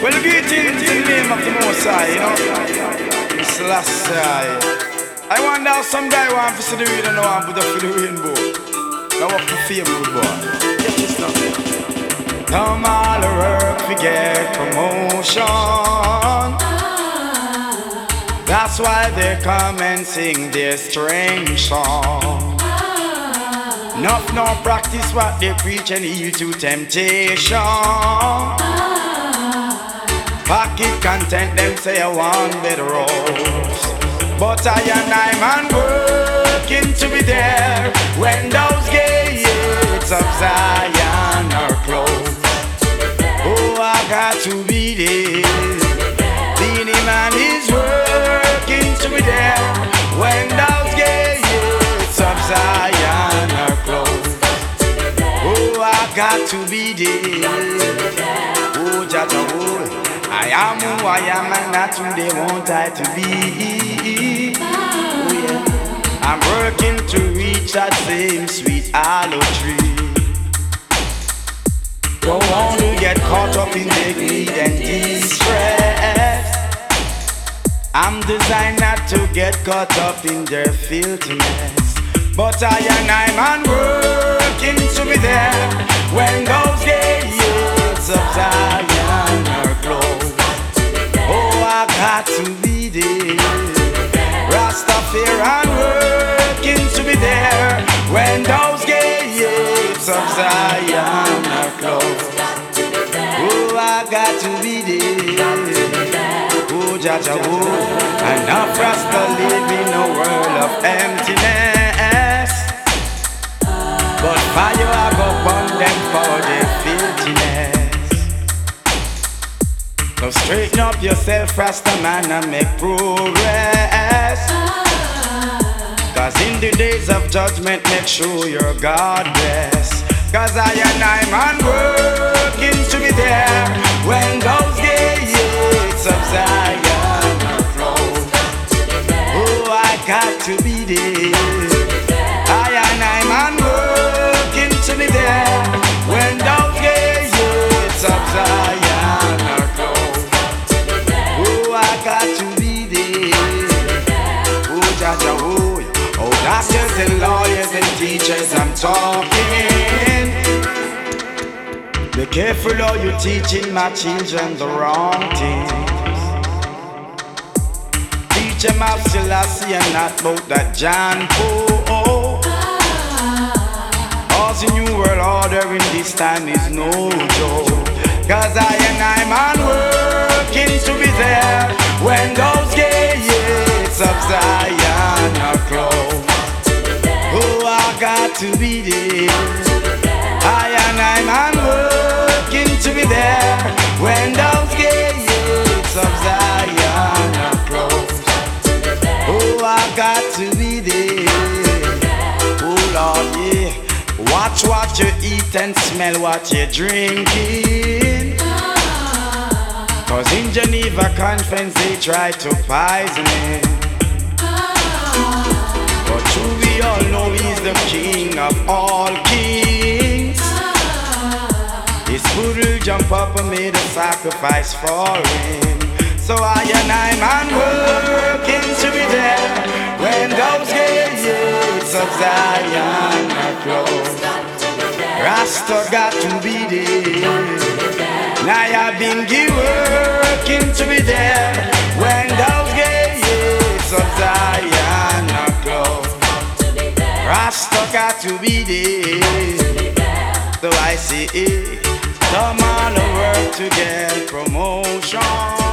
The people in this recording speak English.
Well, greetings in the name of the Most High, you know. It's last I wonder how some guy want to see the rain and now want to put up for the rainbow. Now what for fame, good boy. Get this stuff. Come all the work we get promotion. That's why they come and sing their strange song. Enough no practice what they preach and yield to temptation. Pocket content them say I want better roads. But I and I man working to be there when those gates of Zion are closed. Oh, I got to be there. Beenie Man is working to be there when those gates of Zion are closed. Oh, I got to be there. Oh, Jaja, oh, I am who I am and not who they want I to be. Oh, yeah. I'm working to reach that same sweet hollow tree. Don't want to get caught up in the greed and distress. I'm designed not to get caught up in their filthiness. But I and I'm working to be there when those gates of Zion are closed. Oh, I got to be there. Rastafari working to be there when those gates of Zion are closed. Oh, I got to be there. Oh, Jaja, oh, enough Rasta live in a world of emptiness. But fire I go burn them for their filthiness. So straighten up yourself, Rasta man, and make progress. Cause in the days of judgment, make sure you're God bless. Cause I and I man working to be there when those gates of Zion are closed. Oh, I got to be there. I and I man working to be there when those gates of Zion are closed. Oh, I got to be there. Oh, Jaja, oh, doctors and lawyers and teachers, I'm talking. Be careful how you teaching my children the wrong things. Teach them of Selassie and not about that John Paul. Cause the new world order in this time is no joke. Cause I and I man working to be there when those gates of Zion are closed. Oh, I got to be there. I and I man working to be there when those gates of Zion are closed. Oh, I got to be there. Oh, Lord, yeah. Watch what you eat and smell what you're drinking. Cause in Geneva Conference they try to poison it. But true we all know he's the king of all kings. His food will jump up and made a sacrifice for him. So I and I man working to be there when those gates of Zion are closed. Rasta got to be there. Now I've been working to be there when those gates of Zion are closed. Rasta got to be there. So I say, come on to work to get promotion.